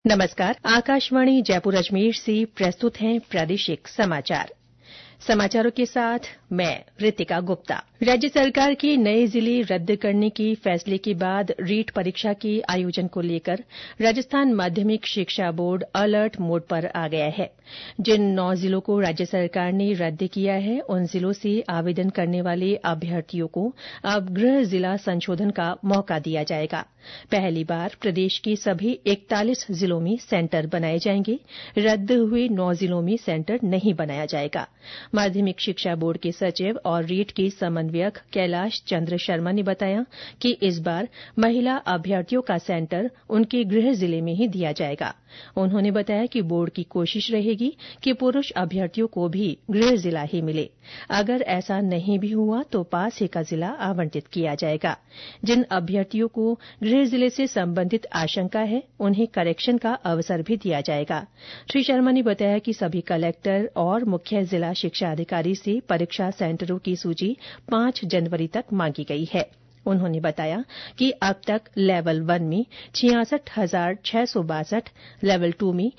नमस्कार। आकाशवाणी जयपुर अजमेर से प्रस्तुत हैं प्रादेशिक समाचार। समाचारों के साथ मैं रितिका गुप्ता। राज्य सरकार के नए जिले रद्द करने के फैसले के बाद रीट परीक्षा के आयोजन को लेकर राजस्थान माध्यमिक शिक्षा बोर्ड अलर्ट मोड पर आ गया है। जिन 9 जिलों को राज्य सरकार ने रद्द किया है, उन जिलों से आवेदन करने वाले अभ्यर्थियों को अब गृह जिला संशोधन का मौका दिया जाएगा। पहली बार प्रदेश के सभी 41 जिलों में सेंटर बनाए जाएंगे। रद्द हुए 9 जिलों में सेंटर नहीं बनाया जाएगा। माध्यमिक शिक्षा बोर्ड के सचिव और रीट के समन्वयक कैलाश चंद्र शर्मा ने बताया कि इस बार महिला अभ्यर्थियों का सेंटर उनके गृह जिले में ही दिया जाएगा। उन्होंने बताया कि बोर्ड की कोशिश रहेगी कि पुरूष अभ्यर्थियों को भी गृह जिला ही मिले। अगर ऐसा नहीं भी हुआ तो पास ही का जिला आवंटित किया जाएगा। जिन अभ्यर्थियों को गृह जिले से संबंधित आशंका है, उन्हें करेक्शन का अवसर भी दिया जाएगा। श्री शर्मा ने बताया कि सभी कलेक्टर और मुख्य जिला शिक्षा अधिकारी से परीक्षा सेंटरों की सूची 5 जनवरी तक मांगी गई है। उन्होंने बताया कि अब तक लेवल 1 में 66,662, लेवल 2 में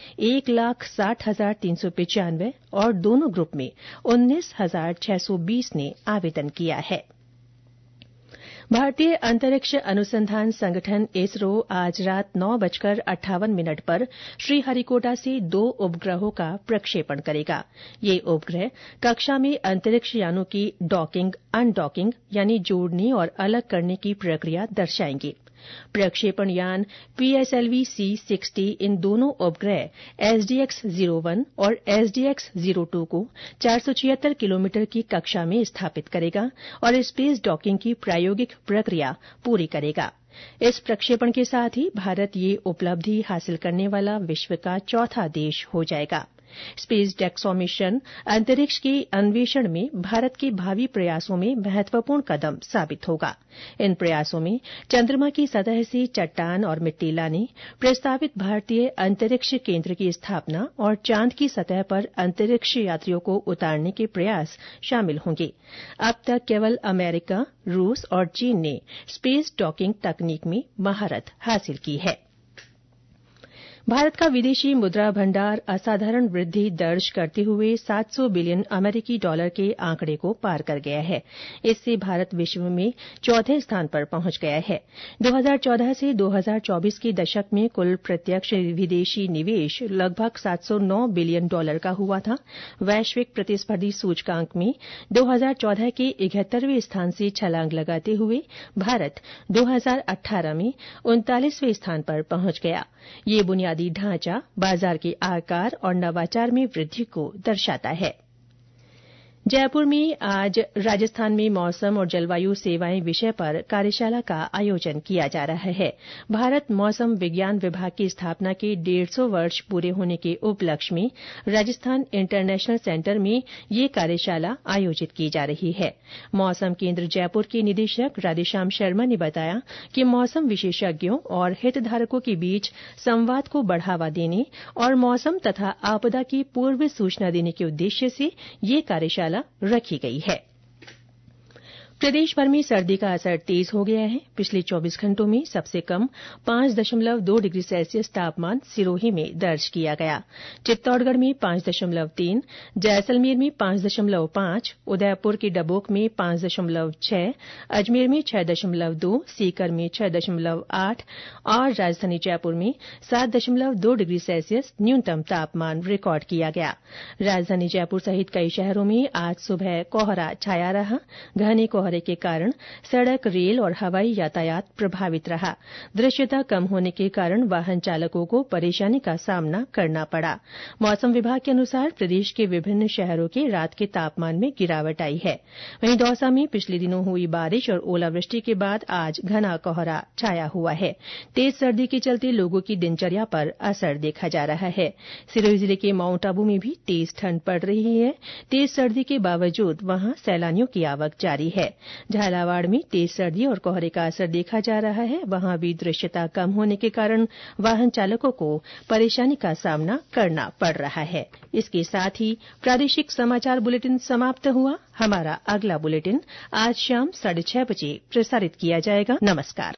1,60,395 और दोनों ग्रुप में 19,620 ने आवेदन किया है। भारतीय अंतरिक्ष अनुसंधान संगठन इसरो आज रात 9:58 पर श्रीहरिकोटा से 2 उपग्रहों का प्रक्षेपण करेगा। ये उपग्रह कक्षा में अंतरिक्ष यानों की डॉकिंग, अनडॉकिंग यानी जोड़ने और अलग करने की प्रक्रिया दर्शाएंगे। प्रक्षेपण यान PSLV-C60 इन दोनों उपग्रह SDX-01 और SDX-02 को 476 किलोमीटर की कक्षा में स्थापित करेगा और स्पेस डॉकिंग की प्रायोगिक प्रक्रिया पूरी करेगा। इस प्रक्षेपण के साथ ही भारत ये उपलब्धि हासिल करने वाला विश्व का चौथा देश हो जाएगा। स्पेस डेक्सॉ मिशन अंतरिक्ष के अन्वेषण में भारत के भावी प्रयासों में महत्वपूर्ण कदम साबित होगा। इन प्रयासों में चंद्रमा की सतह से चट्टान और मिट्टी लाने, प्रस्तावित भारतीय अंतरिक्ष केंद्र की स्थापना और चांद की सतह पर अंतरिक्ष यात्रियों को उतारने के प्रयास शामिल होंगे। अब तक केवल अमेरिका, रूस और चीन ने स्पेस डॉकिंग तकनीक में महारत हासिल की है। भारत का विदेशी मुद्रा भंडार असाधारण वृद्धि दर्ज करते हुए 700 बिलियन अमेरिकी डॉलर के आंकड़े को पार कर गया है। इससे भारत विश्व में चौथे स्थान पर पहुंच गया है। 2014 से 2024 के दशक में कुल प्रत्यक्ष विदेशी निवेश लगभग 709 बिलियन डॉलर का हुआ था। वैश्विक प्रतिस्पर्धी सूचकांक में 2014 के 71वें स्थान से छलांग लगाते हुए भारत 2018 में 39वें स्थान पर पहुंच गया। ये बुनियादी ढांचा, बाजार के आकार और नवाचार में वृद्धि को दर्शाता है। जयपुर में आज राजस्थान में मौसम और जलवायु सेवाएं विषय पर कार्यशाला का आयोजन किया जा रहा है। भारत मौसम विज्ञान विभाग की स्थापना के 150 वर्ष पूरे होने के उपलक्ष्य में राजस्थान इंटरनेशनल सेंटर में ये कार्यशाला आयोजित की जा रही है। मौसम केंद्र जयपुर के निदेशक राधेश्याम शर्मा ने बताया कि मौसम विशेषज्ञों और हितधारकों के बीच संवाद को बढ़ावा देने और मौसम तथा आपदा की पूर्व सूचना देने के उद्देश्य से ये कार्यशाला रखी गई है। प्रदेश भर में सर्दी का असर तेज हो गया है। पिछले 24 घंटों में सबसे कम 5.2 डिग्री सेल्सियस तापमान सिरोही में दर्ज किया गया। चित्तौड़गढ़ में 5.3, जैसलमेर में 5.5, उदयपुर के डबोक में 5.6, अजमेर में 6.2, सीकर में 6.8 और राजधानी जयपुर में 7.2 डिग्री सेल्सियस न्यूनतम तापमान रिकॉर्ड किया गया। राजधानी जयपुर सहित कई शहरों में आज सुबह कोहरा छाया रहा। घने कोहरे के कारण सड़क, रेल और हवाई यातायात प्रभावित रहा। दृश्यता कम होने के कारण वाहन चालकों को परेशानी का सामना करना पड़ा। मौसम विभाग के अनुसार प्रदेश के विभिन्न शहरों के रात के तापमान में गिरावट आई है। वहीं दौसा में पिछले दिनों हुई बारिश और ओलावृष्टि के बाद आज घना कोहरा छाया हुआ है। तेज सर्दी के चलते लोगों की दिनचर्या पर असर देखा जा रहा है। सिरोही जिले के माउंट आबू में भी तेज ठंड पड़ रही है। तेज सर्दी के बावजूद वहां सैलानियों की आवक जारी है। झालावाड़ में तेज सर्दी और कोहरे का असर देखा जा रहा है। वहां भी दृश्यता कम होने के कारण वाहन चालकों को परेशानी का सामना करना पड़ रहा है। इसके साथ ही प्रादेशिक समाचार बुलेटिन समाप्त हुआ। हमारा अगला बुलेटिन आज शाम 6:30 बजे प्रसारित किया जाएगा। नमस्कार।